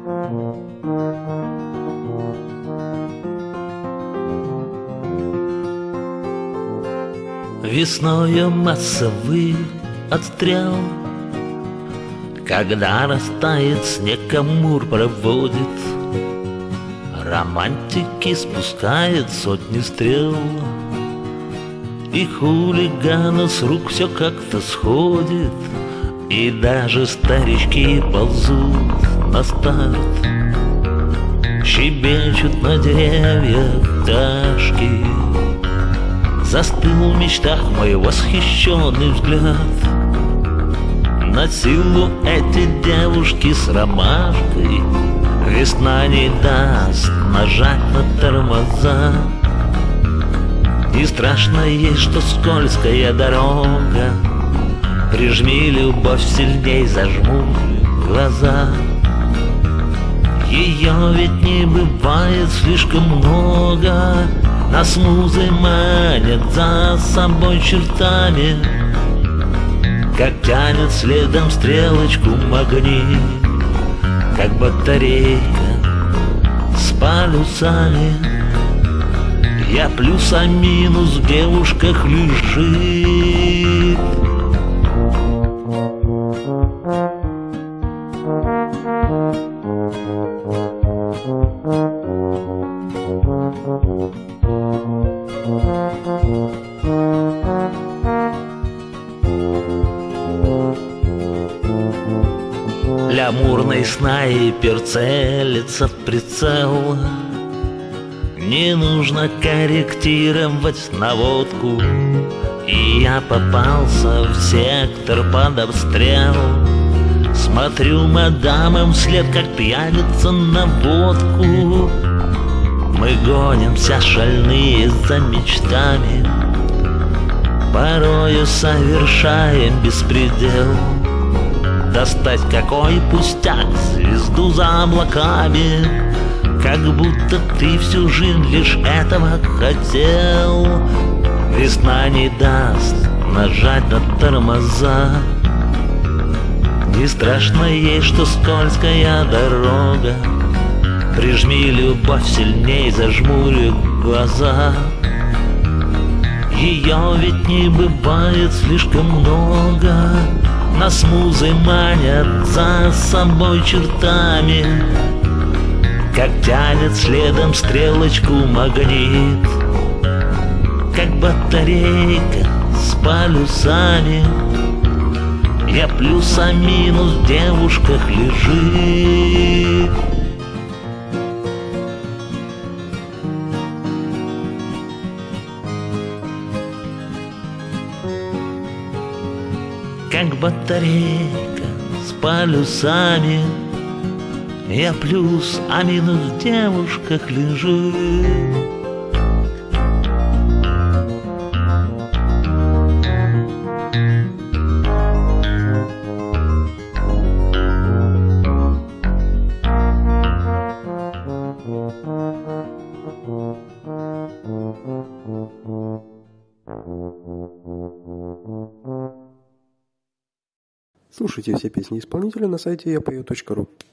Весною массовый отстрел, когда растает снег, Амур проводит, романтики спускает сотни стрел, и хулигана с рук все как-то сходит, и даже старички ползут на старт. Щебечут на деревьях пташки. Застыл в мечтах мой восхищенный взгляд на силу эти девушки с ромашкой. Весна не даст нажать на тормоза. Не страшно ей, что скользкая дорога. Прижми любовь сильней, зажмурь глаза. Ее ведь не бывает слишком много. Нас музы манят за собой чертами, как тянет следом стрелочку магнит, как батарейка с полюсами. Я плюс, а минус в девушках лежит. Лямурный снайпер целится в прицел. Не нужно корректировать наводку, и я попался в сектор под обстрел. Смотрю мадамам вслед, как пьяница на водку. Мы гонимся шальные за мечтами, порою совершаем беспредел. Достать какой пустяк, звезду за облаками, как будто ты всю жизнь лишь этого хотел. Весна не даст нажать на тормоза. Не страшно ей, что скользкая дорога. Прижми любовь сильней, зажмури глаза. Ее ведь не бывает слишком много. Нас музы манят за собой чертами, как тянет следом стрелочку магнит, как батарейка с полюсами. Я плюс, а минус в девушках лежит. Как батарейка с полюсами. Я плюс, а минус в девушках лежит. Слушайте все песни исполнителя на сайте yapою.ru.